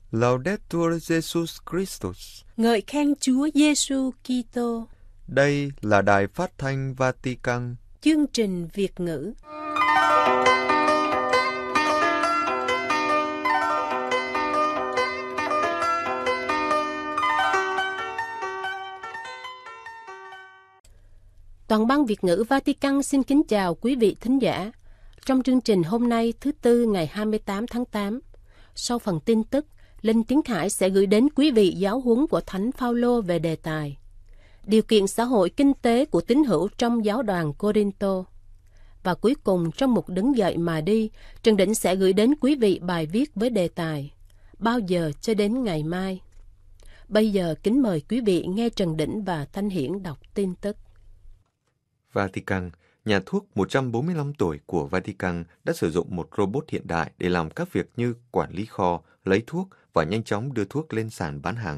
Laudetur Jesus Christus. Ngợi khen Chúa Giêsu Kitô. Đây là Đài Phát thanh Vatican. Chương trình Việt ngữ. Toàn ban Việt ngữ Vatican xin kính chào quý vị thính giả. Trong chương trình hôm nay thứ Tư ngày 28 tháng 8, sau phần tin tức, Linh Tiến Khải sẽ gửi đến quý vị giáo huấn của Thánh Phaolô về đề tài điều kiện xã hội kinh tế của tín hữu trong giáo đoàn Cô-rinh-tô. Và cuối cùng trong mục Đứng dậy mà đi, Trần Đỉnh sẽ gửi đến quý vị bài viết với đề tài Bao giờ cho đến ngày mai. Bây giờ kính mời quý vị nghe Trần Đỉnh và Thanh Hiển đọc tin tức. Vatican, nhà thuốc 145 tuổi của Vatican đã sử dụng một robot hiện đại để làm các việc như quản lý kho, lấy thuốc và nhanh chóng đưa thuốc lên sàn bán hàng.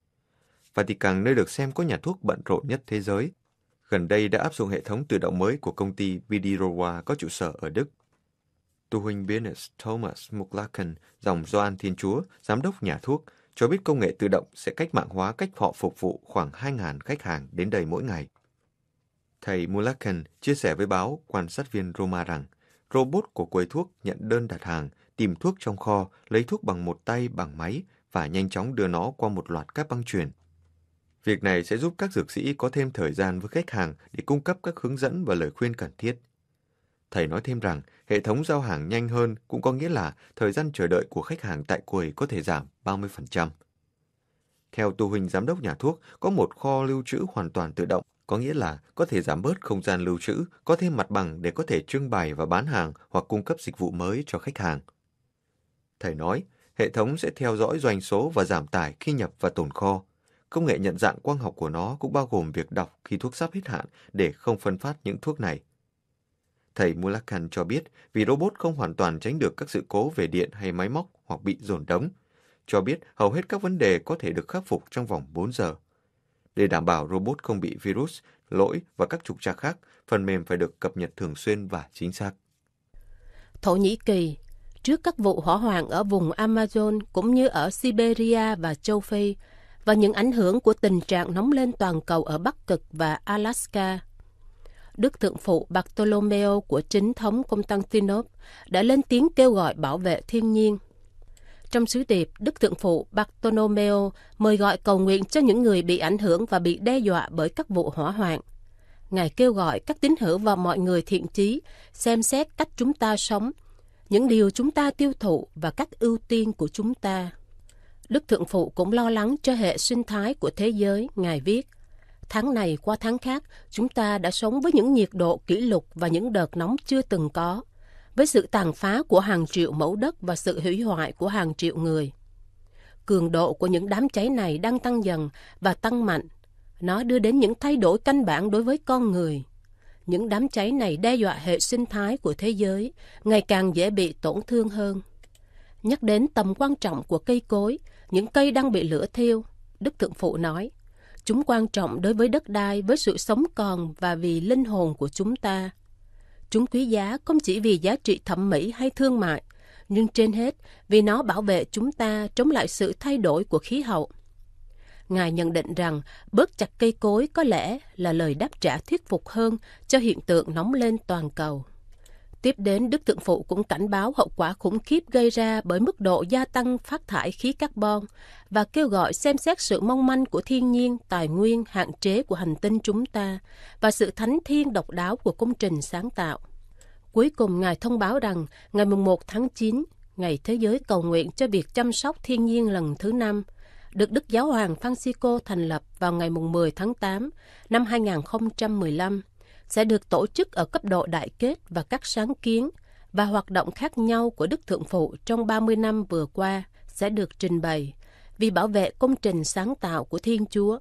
Vatican, nơi được xem có nhà thuốc bận rộn nhất thế giới, gần đây đã áp dụng hệ thống tự động mới của công ty Vidirowa có trụ sở ở Đức. Tu huynh Bernard Thomas McLachlan, dòng Gioan Thiên Chúa, giám đốc nhà thuốc, cho biết công nghệ tự động sẽ cách mạng hóa cách họ phục vụ khoảng 2.000 khách hàng đến đây mỗi ngày. Thầy McLachlan chia sẻ với báo Quan sát viên Roma rằng robot của quầy thuốc nhận đơn đặt hàng, tìm thuốc trong kho, lấy thuốc bằng một tay bằng máy và nhanh chóng đưa nó qua một loạt các băng chuyền. Việc này sẽ giúp các dược sĩ có thêm thời gian với khách hàng để cung cấp các hướng dẫn và lời khuyên cần thiết. Thầy nói thêm rằng hệ thống giao hàng nhanh hơn cũng có nghĩa là thời gian chờ đợi của khách hàng tại quầy có thể giảm 30%. Theo tu huynh giám đốc nhà thuốc, có một kho lưu trữ hoàn toàn tự động, có nghĩa là có thể giảm bớt không gian lưu trữ, có thêm mặt bằng để có thể trưng bày và bán hàng hoặc cung cấp dịch vụ mới cho khách hàng. Thầy nói, hệ thống sẽ theo dõi doanh số và giảm tải khi nhập và tồn kho. Công nghệ nhận dạng quang học của nó cũng bao gồm việc đọc khi thuốc sắp hết hạn để không phân phát những thuốc này. Thầy McLachlan cho biết vì robot không hoàn toàn tránh được các sự cố về điện hay máy móc hoặc bị dồn đống, cho biết hầu hết các vấn đề có thể được khắc phục trong vòng 4 giờ. Để đảm bảo robot không bị virus, lỗi và các trục trặc khác, phần mềm phải được cập nhật thường xuyên và chính xác. Thổ Nhĩ Kỳ, trước các vụ hỏa hoạn ở vùng Amazon cũng như ở Siberia và châu Phi, và những ảnh hưởng của tình trạng nóng lên toàn cầu ở Bắc Cực và Alaska, Đức Thượng phụ Bartolomeo của chính thống Constantinople đã lên tiếng kêu gọi bảo vệ thiên nhiên. Trong sứ điệp, Đức Thượng phụ Bartolomeo mời gọi cầu nguyện cho những người bị ảnh hưởng và bị đe dọa bởi các vụ hỏa hoạn. Ngài kêu gọi các tín hữu và mọi người thiện chí xem xét cách chúng ta sống, những điều chúng ta tiêu thụ và các ưu tiên của chúng ta. Đức Thượng phụ cũng lo lắng cho hệ sinh thái của thế giới. Ngài viết, tháng này qua tháng khác, chúng ta đã sống với những nhiệt độ kỷ lục và những đợt nóng chưa từng có, với sự tàn phá của hàng triệu mẫu đất và sự hủy hoại của hàng triệu người. Cường độ của những đám cháy này đang tăng dần và tăng mạnh. Nó đưa đến những thay đổi căn bản đối với con người. Những đám cháy này đe dọa hệ sinh thái của thế giới, ngày càng dễ bị tổn thương hơn. Nhắc đến tầm quan trọng của cây cối, những cây đang bị lửa thiêu, Đức Thượng phụ nói, chúng quan trọng đối với đất đai, với sự sống còn và vì linh hồn của chúng ta. Chúng quý giá không chỉ vì giá trị thẩm mỹ hay thương mại, nhưng trên hết vì nó bảo vệ chúng ta chống lại sự thay đổi của khí hậu. Ngài nhận định rằng bớt chặt cây cối có lẽ là lời đáp trả thuyết phục hơn cho hiện tượng nóng lên toàn cầu. Tiếp đến, Đức Thượng phụ cũng cảnh báo hậu quả khủng khiếp gây ra bởi mức độ gia tăng phát thải khí carbon và kêu gọi xem xét sự mong manh của thiên nhiên, tài nguyên, hạn chế của hành tinh chúng ta và sự thánh thiêng độc đáo của công trình sáng tạo. Cuối cùng, Ngài thông báo rằng ngày 1 tháng 9, Ngày Thế giới cầu nguyện cho việc chăm sóc thiên nhiên lần thứ 5, được Đức Giáo hoàng Francisco thành lập vào ngày 10 tháng 8 năm 2015, sẽ được tổ chức ở cấp độ đại kết và các sáng kiến và hoạt động khác nhau của Đức Thượng phụ trong 30 năm vừa qua sẽ được trình bày vì bảo vệ công trình sáng tạo của Thiên Chúa.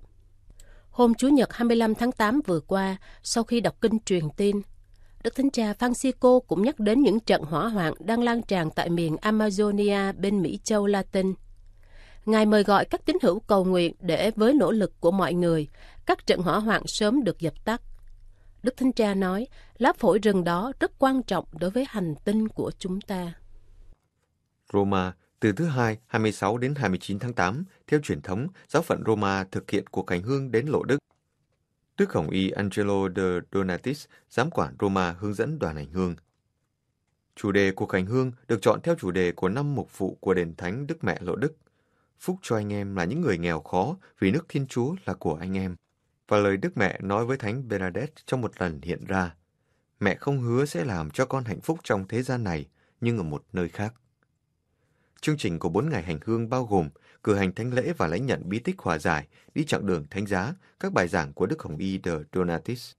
Hôm Chủ nhật 25 tháng 8 vừa qua, sau khi đọc kinh truyền tin, Đức Thánh Cha Francisco cũng nhắc đến những trận hỏa hoạn đang lan tràn tại miền Amazonia bên Mỹ Châu Latin. Ngài mời gọi các tín hữu cầu nguyện để với nỗ lực của mọi người, các trận hỏa hoạn sớm được dập tắt. Đức Thánh Cha nói, lá phổi rừng đó rất quan trọng đối với hành tinh của chúng ta. Roma, Từ thứ Hai, 26 đến 29 tháng 8, theo truyền thống, giáo phận Roma thực hiện cuộc hành hương đến Lộ Đức. Đức Hồng Y Angelo de Donatis, giám quản Roma, hướng dẫn đoàn hành hương. Chủ đề cuộc hành hương được chọn theo chủ đề của năm mục vụ của đền thánh Đức Mẹ Lộ Đức. Phúc cho anh em là những người nghèo khó, vì nước Thiên Chúa là của anh em. Và lời Đức Mẹ nói với Thánh Bernadette trong một lần hiện ra: mẹ không hứa sẽ làm cho con hạnh phúc trong thế gian này, nhưng ở một nơi khác. Chương trình của 4 ngày hành hương bao gồm cử hành thánh lễ và lãnh nhận bí tích hòa giải, đi chặng đường thánh giá, các bài giảng của Đức Hồng Y de Donatis.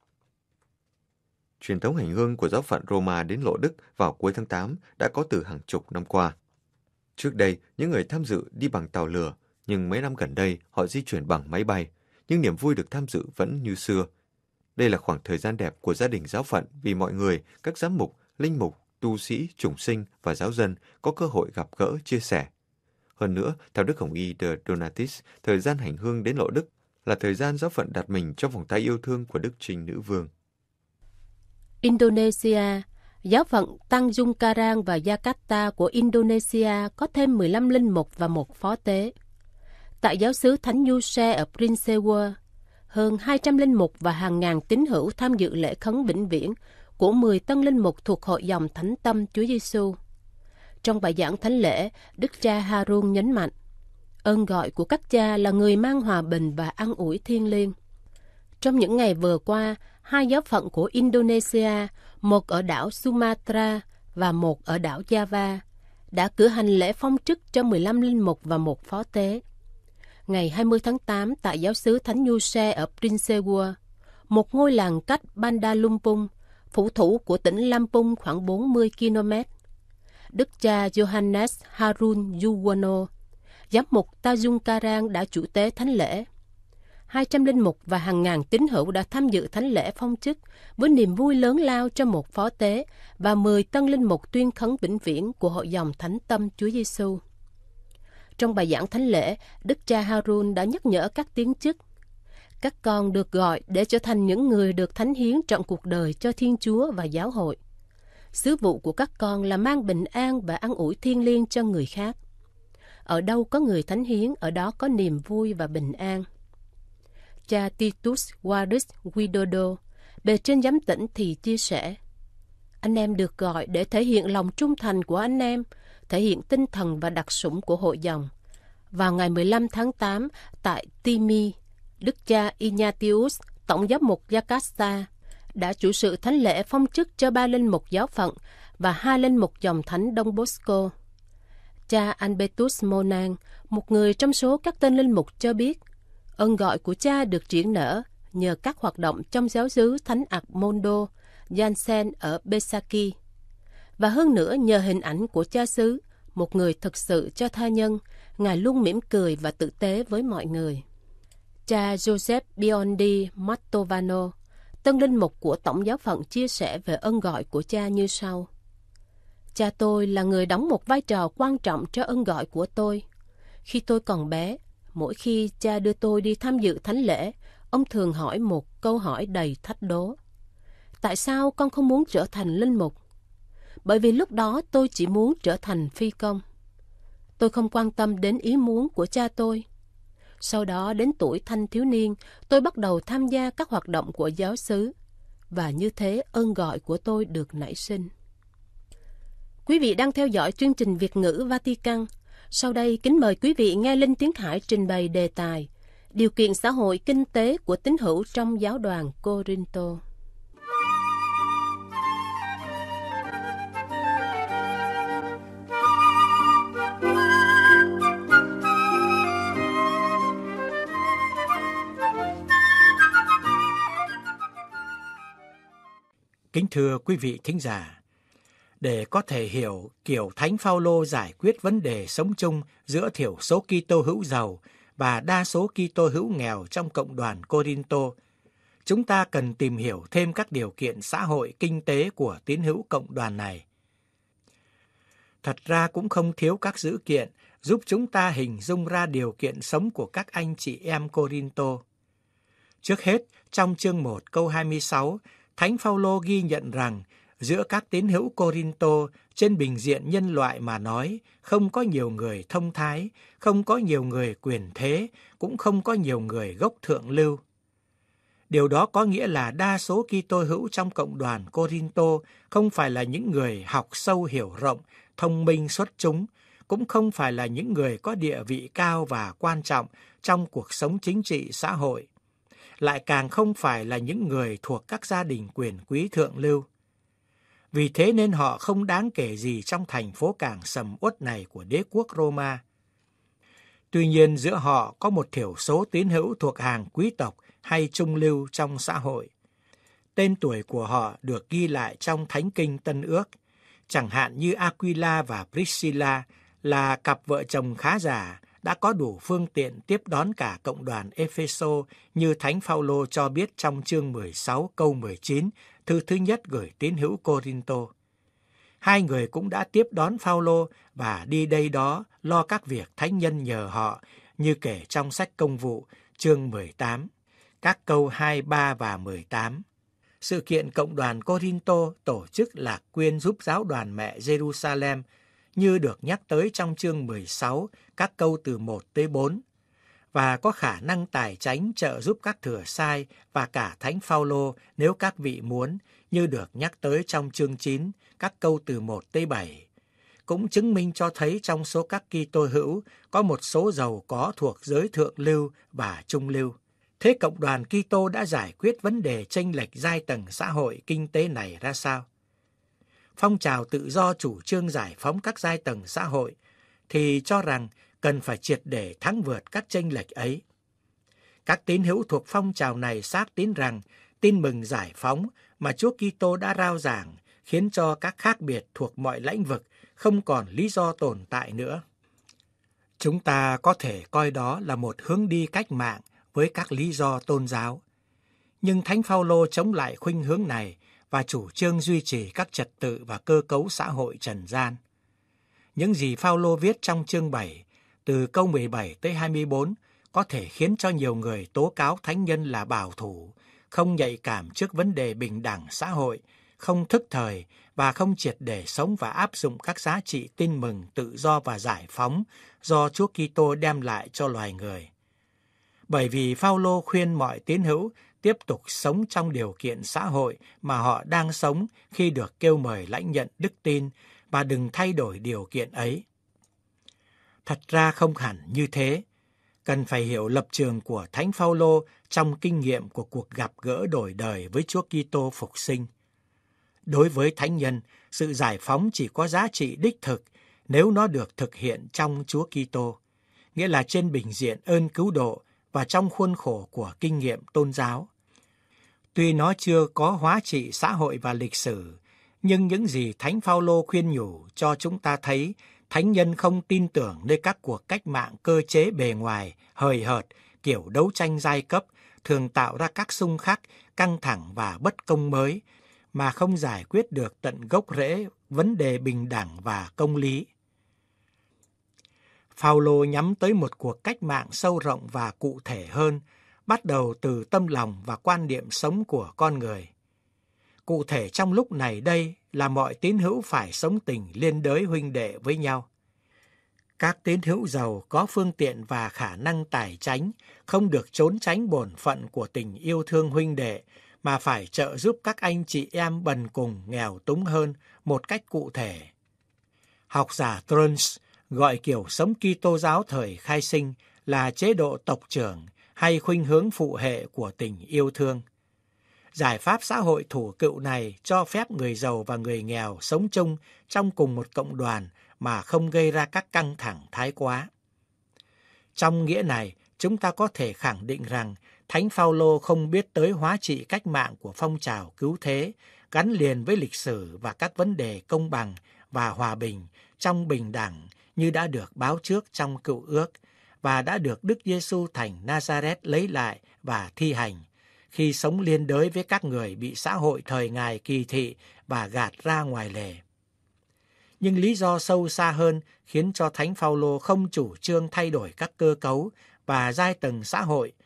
Truyền thống hành hương của giáo phận Roma đến Lộ Đức vào cuối tháng 8 đã có từ hàng chục năm qua. Trước đây, những người tham dự đi bằng tàu lửa, nhưng mấy năm gần đây họ di chuyển bằng máy bay, nhưng niềm vui được tham dự vẫn như xưa. Đây là khoảng thời gian đẹp của gia đình giáo phận vì mọi người, các giám mục, linh mục, tu sĩ, chủng sinh và giáo dân có cơ hội gặp gỡ, chia sẻ. Hơn nữa, theo Đức Hồng Y de Donatis, thời gian hành hương đến Lộ Đức là thời gian giáo phận đặt mình trong vòng tay yêu thương của Đức Trinh Nữ Vương. Indonesia. Giáo phận Tanjung Karang và Jakarta của Indonesia có thêm 15 linh mục và một phó tế. Tại giáo xứ Thánh Giuse ở Prinsewa, hơn 200 linh mục và hàng ngàn tín hữu tham dự lễ khấn vĩnh viễn của 10 tân linh mục thuộc hội dòng Thánh Tâm Chúa Giêsu. Trong bài giảng thánh lễ, Đức cha Harun nhấn mạnh, ơn gọi của các cha là người mang hòa bình và an ủi thiêng liêng. Trong những ngày vừa qua, 2 giáo phận của Indonesia, một ở đảo Sumatra và một ở đảo Java, đã cử hành lễ phong chức cho 15 linh mục và một phó tế. Ngày 20 tháng 8 tại giáo xứ Thánh Giuse ở Prinsewa, một ngôi làng cách Bandar Lumpung, phủ thủ của tỉnh Lampung khoảng 40 km. Đức cha Johannes Harun Yuwono, giám mục Tanjung Karang đã chủ tế thánh lễ. 200 linh mục và hàng ngàn tín hữu đã tham dự thánh lễ phong chức với niềm vui lớn lao cho một phó tế và 10 tân linh mục tuyên khấn vĩnh viễn của hội dòng Thánh Tâm Chúa Giêsu. Trong bài giảng thánh lễ, Đức cha Harun đã nhắc nhở các tín chức: các con được gọi để trở thành những người được thánh hiến trọn cuộc đời cho Thiên Chúa và giáo hội. Sứ vụ của các con là mang bình an và an ủi thiêng liêng cho người khác. Ở đâu có người thánh hiến, ở đó có niềm vui và bình an. Cha Titus Waris Widodo, bề trên giám tỉnh thì chia sẻ: anh em được gọi để thể hiện lòng trung thành của anh em, thể hiện tinh thần và đặc sủng của hội dòng. Vào ngày 15 tháng 8 tại Timi, Đức cha Ignatius, tổng giám mục Jakarta, đã chủ sự thánh lễ phong chức cho 3 linh mục giáo phận và 2 linh mục dòng thánh Đông Bosco. Cha Albertus Monan, một người trong số các tên linh mục, cho biết ơn gọi của cha được triển nở nhờ các hoạt động trong giáo xứ Thánh Armando Jansen ở Besaki, và hơn nữa nhờ hình ảnh của cha xứ, một người thực sự cho tha nhân. Ngài luôn mỉm cười và tử tế với mọi người. Cha Joseph Biondi Mattovano, tân linh mục của tổng giáo phận, chia sẻ về ơn gọi của cha như sau: cha tôi là người đóng một vai trò quan trọng cho ơn gọi của tôi. Khi tôi còn bé, mỗi khi cha đưa tôi đi tham dự thánh lễ, ông thường hỏi một câu hỏi đầy thách đố: tại sao con không muốn trở thành linh mục? Bởi vì lúc đó tôi chỉ muốn trở thành phi công. Tôi không quan tâm đến ý muốn của cha tôi. Sau đó đến tuổi thanh thiếu niên, tôi bắt đầu tham gia các hoạt động của giáo xứ, và như thế ơn gọi của tôi được nảy sinh. Quý vị đang theo dõi chương trình Việt ngữ Vatican. Sau đây, kính mời quý vị nghe Linh Tiến Hải trình bày đề tài điều kiện xã hội kinh tế của tín hữu trong giáo đoàn Corinto. Kính thưa quý vị thính giả, để có thể hiểu kiểu Thánh Phaolô giải quyết vấn đề sống chung giữa thiểu số Kitô hữu giàu và đa số Kitô hữu nghèo trong cộng đoàn Corinto, chúng ta cần tìm hiểu thêm các điều kiện xã hội kinh tế của tín hữu cộng đoàn này. Thật ra cũng không thiếu các dữ kiện giúp chúng ta hình dung ra điều kiện sống của các anh chị em Corinto. Trước hết, trong chương 1 câu 26, Thánh Phaolô ghi nhận rằng giữa các tín hữu Cô-rin-tô, trên bình diện nhân loại mà nói, không có nhiều người thông thái, không có nhiều người quyền thế, cũng không có nhiều người gốc thượng lưu. Điều đó có nghĩa là đa số Kitô hữu trong cộng đoàn Cô-rin-tô không phải là những người học sâu hiểu rộng, thông minh xuất chúng, cũng không phải là những người có địa vị cao và quan trọng trong cuộc sống chính trị xã hội, lại càng không phải là những người thuộc các gia đình quyền quý thượng lưu. Vì thế nên họ không đáng kể gì trong thành phố cảng sầm uất này của đế quốc Roma. Tuy nhiên giữa họ có một thiểu số tín hữu thuộc hàng quý tộc hay trung lưu trong xã hội. Tên tuổi của họ được ghi lại trong Thánh Kinh Tân Ước, chẳng hạn như Aquila và Priscilla là cặp vợ chồng khá giả, đã có đủ phương tiện tiếp đón cả cộng đoàn Epheso như Thánh Phaolô cho biết trong chương 16 câu 19, thư thứ nhất gửi tín hữu Cô-rin-tô. Hai người cũng đã tiếp đón Phaolô và đi đây đó lo các việc thánh nhân nhờ họ, như kể trong sách Công vụ, chương 18, các câu 23 và 18. Sự kiện cộng đoàn Cô-rin-tô tổ chức lạc quyên giúp giáo đoàn mẹ Jerusalem, như được nhắc tới trong chương 16, các câu từ 1 tới 4, và có khả năng tài chánh trợ giúp các thừa sai và cả Thánh Phaolô nếu các vị muốn, như được nhắc tới trong chương 9, các câu từ 1 tới 7. Cũng chứng minh cho thấy trong số các Kitô hữu có một số giàu có thuộc giới thượng lưu và trung lưu. Thế cộng đoàn Kitô đã giải quyết vấn đề chênh lệch giai tầng xã hội kinh tế này ra sao? Phong trào tự do chủ trương giải phóng các giai tầng xã hội thì cho rằng cần phải triệt để thắng vượt các chênh lệch ấy. Các tín hữu thuộc phong trào này xác tín rằng tin mừng giải phóng mà Chúa Kitô đã rao giảng khiến cho các khác biệt thuộc mọi lĩnh vực không còn lý do tồn tại nữa. Chúng ta có thể coi đó là một hướng đi cách mạng với các lý do tôn giáo. Nhưng Thánh Phaolô chống lại khuynh hướng này và chủ trương duy trì các trật tự và cơ cấu xã hội trần gian. Những gì Phaolô viết trong chương 7, từ câu 17 tới 24, có thể khiến cho nhiều người tố cáo thánh nhân là bảo thủ, không nhạy cảm trước vấn đề bình đẳng xã hội, không thức thời và không triệt để sống và áp dụng các giá trị tin mừng, tự do và giải phóng do Chúa Kitô đem lại cho loài người. Bởi vì Phaolô khuyên mọi tín hữu tiếp tục sống trong điều kiện xã hội mà họ đang sống khi được kêu mời lãnh nhận đức tin và đừng thay đổi điều kiện ấy. Thật ra không hẳn như thế. Cần phải hiểu lập trường của Thánh Phaolô trong kinh nghiệm của cuộc gặp gỡ đổi đời với Chúa Kitô phục sinh. Đối với thánh nhân, sự giải phóng chỉ có giá trị đích thực nếu nó được thực hiện trong Chúa Kitô, nghĩa là trên bình diện ơn cứu độ và trong khuôn khổ của kinh nghiệm tôn giáo. Tuy nó chưa có hóa trị xã hội và lịch sử, nhưng những gì Thánh Phaolô khuyên nhủ cho chúng ta thấy thánh nhân không tin tưởng nơi các cuộc cách mạng cơ chế bề ngoài, hời hợt, kiểu đấu tranh giai cấp, thường tạo ra các xung khắc, căng thẳng và bất công mới, mà không giải quyết được tận gốc rễ vấn đề bình đẳng và công lý. Phaolô nhắm tới một cuộc cách mạng sâu rộng và cụ thể hơn, bắt đầu từ tâm lòng và quan niệm sống của con người. Cụ thể trong lúc này đây là mọi tín hữu phải sống tình liên đới huynh đệ với nhau. Các tín hữu giàu có phương tiện và khả năng tài chánh không được trốn tránh bổn phận của tình yêu thương huynh đệ, mà phải trợ giúp các anh chị em bần cùng nghèo túng hơn một cách cụ thể. Học giả Trunz gọi kiểu sống Kitô giáo thời khai sinh là chế độ tộc trưởng hay khuynh hướng phụ hệ của tình yêu thương. Giải pháp xã hội thủ cựu này cho phép người giàu và người nghèo sống chung trong cùng một cộng đoàn mà không gây ra các căng thẳng thái quá. Trong nghĩa này, chúng ta có thể khẳng định rằng Thánh Phaolô không biết tới hóa trị cách mạng của phong trào cứu thế, gắn liền với lịch sử và các vấn đề công bằng và hòa bình trong bình đẳng như đã được báo trước trong Cựu Ước và đã được Đức Giêsu thành Nazareth lấy lại và thi hành khi sống liên đới với các người bị xã hội thời Ngài kỳ thị và gạt ra ngoài lề. Nhưng lý do sâu xa hơn khiến cho Thánh Phaolô không chủ trương thay đổi các cơ cấu và giai tầng xã hội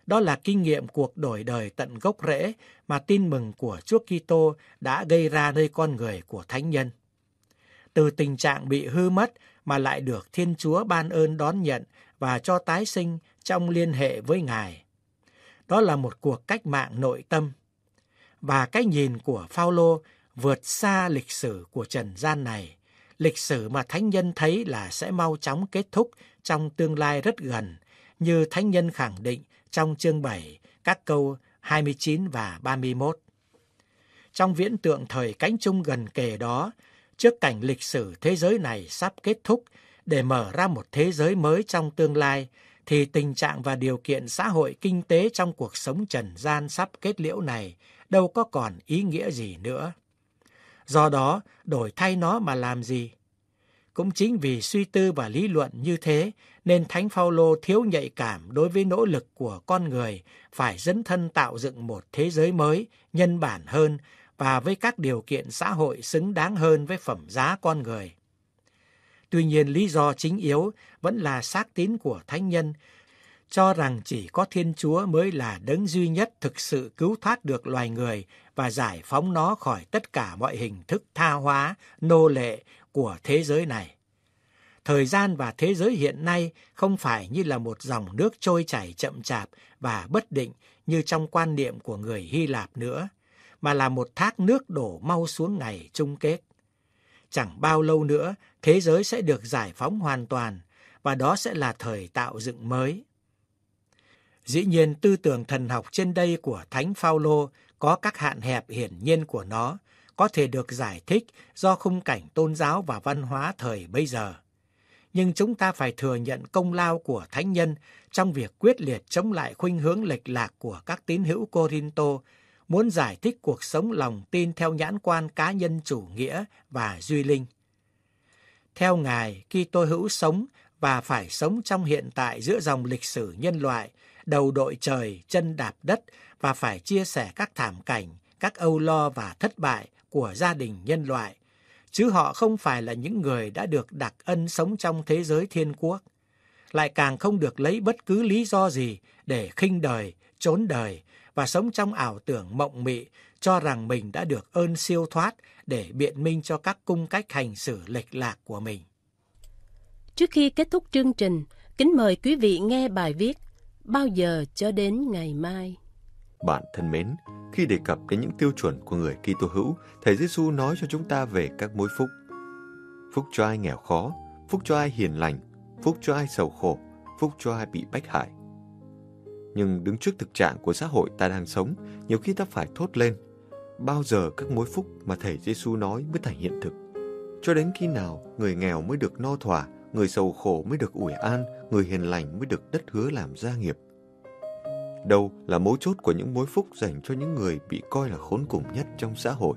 Đó là kinh nghiệm cuộc đổi đời tận gốc rễ mà tin mừng của Chúa Kitô đã gây ra nơi con người của thánh nhân. Từ tình trạng bị hư mất mà lại được Thiên Chúa ban ơn đón nhận và cho tái sinh trong liên hệ với Ngài. Đó là một cuộc cách mạng nội tâm. Và cái nhìn của Phao-lô vượt xa lịch sử của trần gian này, lịch sử mà thánh nhân thấy là sẽ mau chóng kết thúc trong tương lai rất gần, như thánh nhân khẳng định trong chương 7, các câu 29 và 31. Trong viễn tượng thời cánh chung gần kề đó, trước cảnh lịch sử thế giới này sắp kết thúc để mở ra một thế giới mới trong tương lai, thì tình trạng và điều kiện xã hội kinh tế trong cuộc sống trần gian sắp kết liễu này đâu có còn ý nghĩa gì nữa. Do đó, đổi thay nó mà làm gì? Cũng chính vì suy tư và lý luận như thế, nên Thánh Phao-lô thiếu nhạy cảm đối với nỗ lực của con người phải dấn thân tạo dựng một thế giới mới, nhân bản hơn và với các điều kiện xã hội xứng đáng hơn với phẩm giá con người. Tuy nhiên, lý do chính yếu vẫn là xác tín của thánh nhân, cho rằng chỉ có Thiên Chúa mới là đấng duy nhất thực sự cứu thoát được loài người và giải phóng nó khỏi tất cả mọi hình thức tha hóa, nô lệ của thế giới này. Thời gian và thế giới hiện nay không phải như là một dòng nước trôi chảy chậm chạp và bất định như trong quan niệm của người Hy Lạp nữa, mà là một thác nước đổ mau xuống ngày chung kết. Chẳng bao lâu nữa, thế giới sẽ được giải phóng hoàn toàn, và đó sẽ là thời tạo dựng mới. Dĩ nhiên, tư tưởng thần học trên đây của Thánh Phao-lô có các hạn hẹp hiển nhiên của nó, có thể được giải thích do khung cảnh tôn giáo và văn hóa thời bấy giờ. Nhưng chúng ta phải thừa nhận công lao của thánh nhân trong việc quyết liệt chống lại khuynh hướng lệch lạc của các tín hữu Cô-rinh-tô, muốn giải thích cuộc sống lòng tin theo nhãn quan cá nhân chủ nghĩa và duy linh. Theo Ngài, Kitô hữu sống và phải sống trong hiện tại giữa dòng lịch sử nhân loại, đầu đội trời, chân đạp đất, và phải chia sẻ các thảm cảnh, các âu lo và thất bại của gia đình nhân loại, chứ họ không phải là những người đã được đặc ân sống trong thế giới thiên quốc. Lại càng không được lấy bất cứ lý do gì để khinh đời, trốn đời và sống trong ảo tưởng mộng mị, cho rằng mình đã được ơn siêu thoát để biện minh cho các cung cách hành xử lệch lạc của mình. Trước khi kết thúc chương trình, kính mời quý vị nghe bài viết Bao giờ cho đến ngày mai. Bạn thân mến, khi đề cập đến những tiêu chuẩn của người Kitô hữu, Thầy Giêsu nói cho chúng ta về các mối phúc. Phúc cho ai nghèo khó, phúc cho ai hiền lành, phúc cho ai sầu khổ, phúc cho ai bị bách hại. Nhưng đứng trước thực trạng của xã hội ta đang sống, nhiều khi ta phải thốt lên, bao giờ các mối phúc mà Thầy Giêsu nói mới thành hiện thực? Cho đến khi nào người nghèo mới được no thỏa, người sầu khổ mới được ủi an, người hiền lành mới được đất hứa làm gia nghiệp? Đâu là mấu chốt của những mối phúc dành cho những người bị coi là khốn cùng nhất trong xã hội?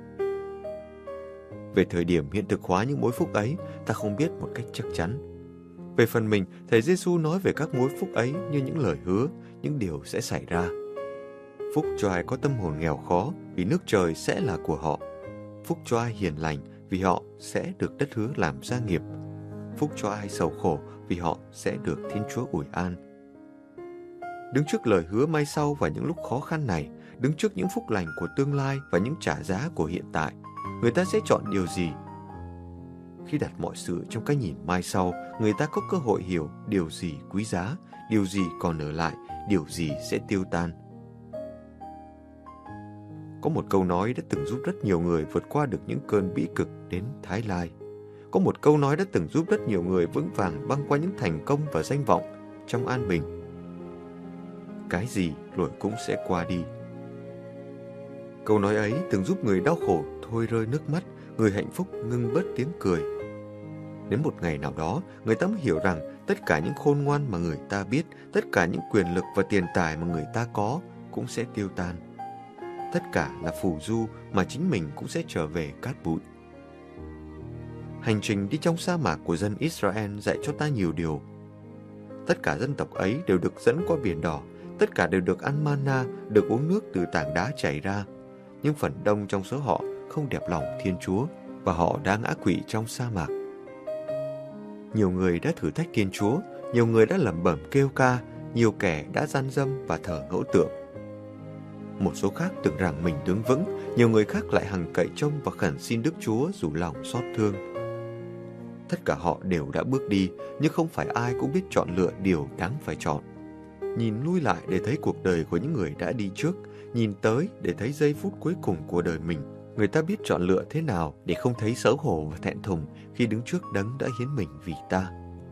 Về thời điểm hiện thực hóa những mối phúc ấy, ta không biết một cách chắc chắn. Về phần mình, Thầy Giêsu nói về các mối phúc ấy như những lời hứa, những điều sẽ xảy ra. Phúc cho ai có tâm hồn nghèo khó, vì nước trời sẽ là của họ. Phúc cho ai hiền lành, vì họ sẽ được đất hứa làm gia nghiệp. Phúc cho ai sầu khổ, vì họ sẽ được Thiên Chúa ủi an. Đứng trước lời hứa mai sau và những lúc khó khăn này, đứng trước những phúc lành của tương lai và những trả giá của hiện tại, người ta sẽ chọn điều gì? Khi đặt mọi sự trong cái nhìn mai sau, người ta có cơ hội hiểu điều gì quý giá, điều gì còn ở lại, điều gì sẽ tiêu tan. Có một câu nói đã từng giúp rất nhiều người vượt qua được những cơn bĩ cực đến Thái Lai. Có một câu nói đã từng giúp rất nhiều người vững vàng băng qua những thành công và danh vọng trong an bình. Cái gì rồi cũng sẽ qua đi. Câu nói ấy từng giúp người đau khổ thôi rơi nước mắt, người hạnh phúc ngưng bớt tiếng cười. Đến một ngày nào đó, người ta mới hiểu rằng tất cả những khôn ngoan mà người ta biết, tất cả những quyền lực và tiền tài mà người ta có cũng sẽ tiêu tan. Tất cả là phù du mà chính mình cũng sẽ trở về cát bụi. Hành trình đi trong sa mạc của dân Israel dạy cho ta nhiều điều. Tất cả dân tộc ấy đều được dẫn qua biển đỏ, tất cả đều được ăn manna, được uống nước từ tảng đá chảy ra. Nhưng phần đông trong số họ không đẹp lòng Thiên Chúa và họ đã ngã quỵ trong sa mạc. Nhiều người đã thử thách Thiên Chúa, nhiều người đã lẩm bẩm kêu ca, nhiều kẻ đã gian dâm và thờ ngẫu tượng. Một số khác tưởng rằng mình đứng vững, nhiều người khác lại hằng cậy trông và khẩn xin Đức Chúa rủ lòng xót thương. Tất cả họ đều đã bước đi, nhưng không phải ai cũng biết chọn lựa điều đáng phải chọn. Nhìn lui lại để thấy cuộc đời của những người đã đi trước, nhìn tới để thấy giây phút cuối cùng của đời mình, người ta biết chọn lựa thế nào để không thấy xấu hổ và thẹn thùng khi đứng trước đấng đã hiến mình vì ta.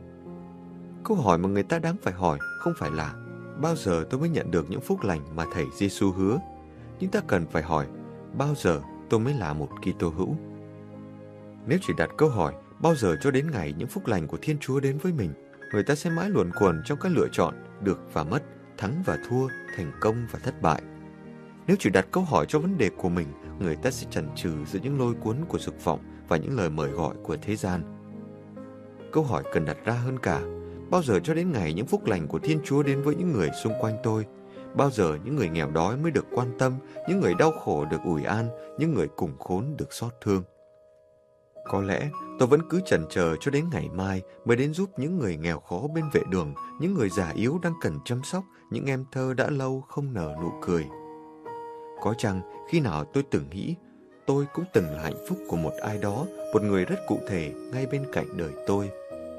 Câu hỏi mà người ta đáng phải hỏi không phải là bao giờ tôi mới nhận được những phúc lành mà Thầy Giêsu hứa, nhưng ta cần phải hỏi bao giờ tôi mới là một Kitô hữu. Nếu chỉ đặt câu hỏi bao giờ cho đến ngày những phúc lành của Thiên Chúa đến với mình, người ta sẽ mãi luẩn quẩn trong các lựa chọn được và mất, thắng và thua, thành công và thất bại. Nếu chỉ đặt câu hỏi cho vấn đề của mình, người ta sẽ chần chừ giữa những lôi cuốn của dục vọng và những lời mời gọi của thế gian. Câu hỏi cần đặt ra hơn cả, bao giờ cho đến ngày những phúc lành của Thiên Chúa đến với những người xung quanh tôi? Bao giờ những người nghèo đói mới được quan tâm, những người đau khổ được ủi an, những người cùng khốn được xót thương? Có lẽ tôi vẫn cứ chần chờ cho đến ngày mai mới đến giúp những người nghèo khó bên vệ đường, những người già yếu đang cần chăm sóc, những em thơ đã lâu không nở nụ cười. Có chăng khi nào tôi từng nghĩ tôi cũng từng là hạnh phúc của một ai đó, một người rất cụ thể ngay bên cạnh đời tôi.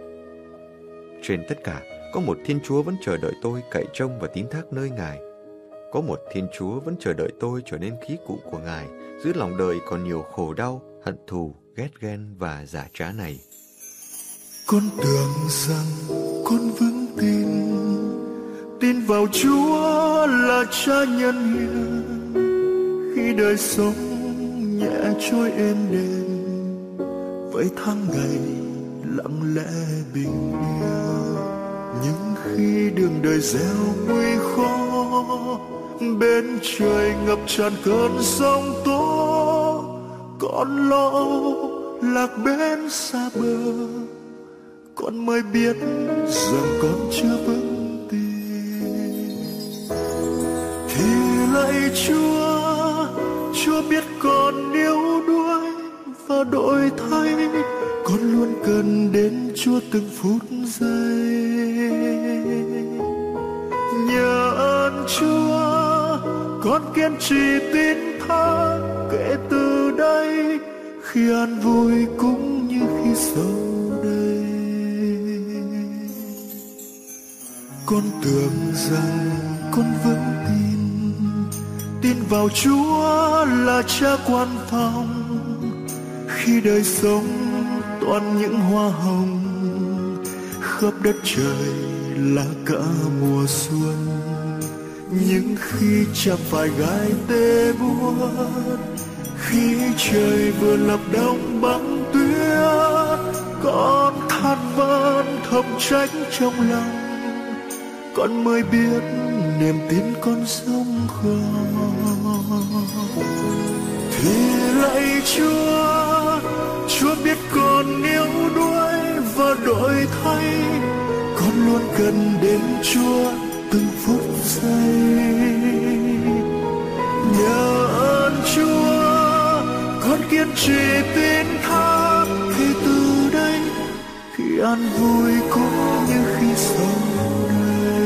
Trên tất cả, có một Thiên Chúa vẫn chờ đợi tôi cậy trông và tín thác nơi Ngài. Có một Thiên Chúa vẫn chờ đợi tôi trở nên khí cụ của Ngài, giữa lòng đời còn nhiều khổ đau, hận thù, ghét ghen và giả trá này. Con tưởng rằng con vững tin vào Chúa là Cha nhân hiền, khi đời sống nhẹ trôi êm đềm với tháng ngày lặng lẽ bình yên. Nhưng khi đường đời gieo nguy khó, bên trời ngập tràn cơn sóng tố, con lo lạc bên xa bờ, con mới biết rằng con chưa vững tin. Thì lạy Chúa biết con yếu đuối và đổi thay, con luôn cần đến Chúa từng phút giây. Nhờ ơn Chúa, con kiên trì tin thác kể từ đây, khi an vui cũng như khi sầu đây. Con tưởng rằng con vững tin vào Chúa là Cha quan phòng, khi đời sống toàn những hoa hồng, khắp đất trời là cả mùa xuân. Nhưng khi chẳng phải gai tê buốt, khi trời vừa lập đông băng tuyết, con than van thầm trách trong lòng, con mới biết niềm tin con sống không. Thì lạy Chúa biết con yếu đuối và đổi thay, con luôn cần đến Chúa từng phút giây. Nhờ ơn Chúa, con kiên trì tin thác, khi từ đây khi an vui cũng như khi sầu đây.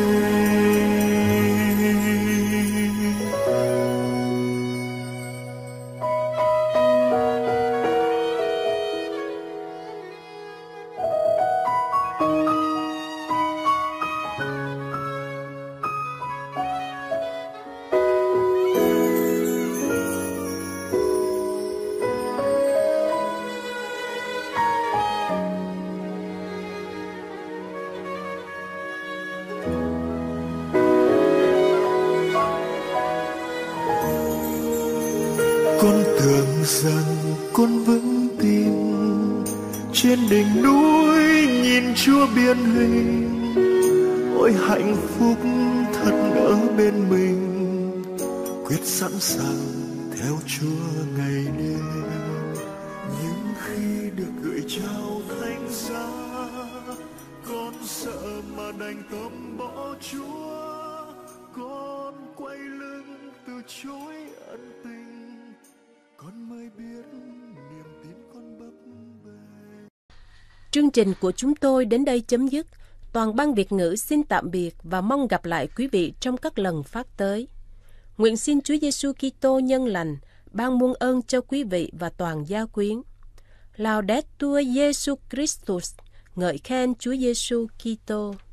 Con tưởng rằng con vững tin, trên đỉnh núi nhìn Chúa biên hình, ôi hạnh phúc thật ở bên mình, quyết sẵn sàng theo Chúa ngày đêm. Nhưng khi được gửi trao thánh giá, con sợ mà đành tâm bỏ Chúa, con quay lưng từ chối ân tình, con mới biết niềm tin con bấp bênh. Chương trình của chúng tôi đến đây chấm dứt. Toàn ban Việt ngữ xin tạm biệt và mong gặp lại quý vị trong các lần phát tới. Nguyện xin Chúa Giêsu Kitô nhân lành ban muôn ơn cho quý vị và toàn gia quyến. Laudetur Jesus Christus, ngợi khen Chúa Giêsu Kitô.